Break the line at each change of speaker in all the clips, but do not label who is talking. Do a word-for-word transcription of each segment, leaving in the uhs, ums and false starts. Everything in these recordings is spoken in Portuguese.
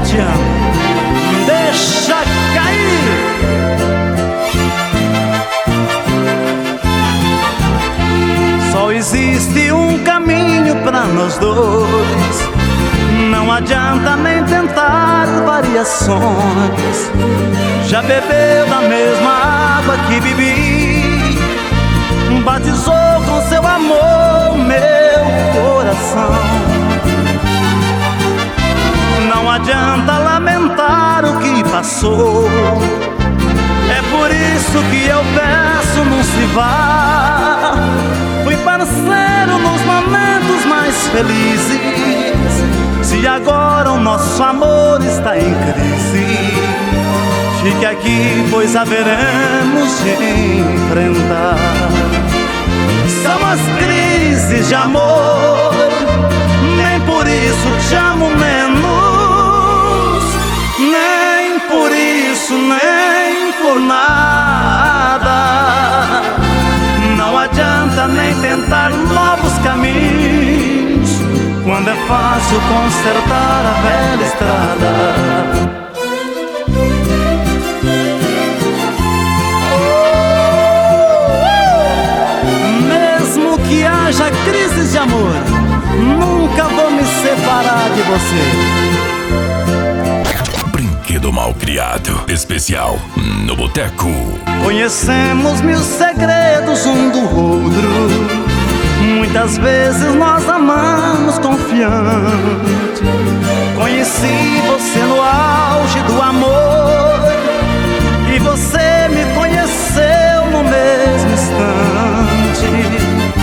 te amo. Deixa cair. Só existe um caminho pra nós dois. Não adianta nem tentar variações. Já bebeu da mesma água que bebi, batizou com seu amor meu coração. Não adianta lamentar o que passou. É por isso que eu peço, não se vá. Fui parceiro nos momentos mais felizes. Se agora o nosso amor está em crise, fique aqui, pois haveremos de enfrentar. São as crises de amor, nem por isso te amo menos, nem por isso, nem por nada. Não adianta nem tentar novos caminhos, quando é fácil consertar a velha estrada. Mesmo que haja crises de amor, nunca vou me separar de você.
Brinquedo mal criado, especial no Boteco.
Conhecemos mil segredos um do outro. Muitas vezes nós amamos confiante. Conheci você no auge do amor, e você me conheceu no mesmo instante.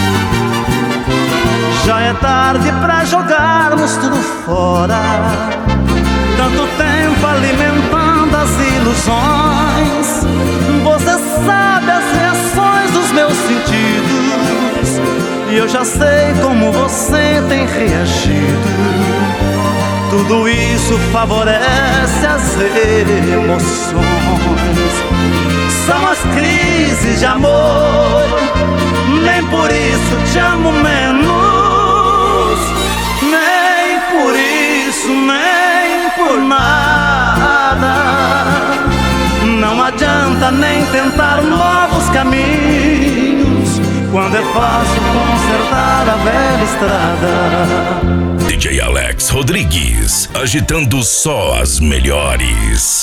Já é tarde pra jogarmos tudo fora, tanto tempo alimentando as ilusões. Você sabe as reações dos meus sentidos, e eu já sei como você tem reagido. Tudo isso favorece as emoções. São as crises de amor, nem por isso te amo menos, nem por isso, nem por nada. Não adianta nem tentar novos caminhos, quando é fácil consertar a velha estrada.
D J Alex Rodrigues, agitando só as melhores.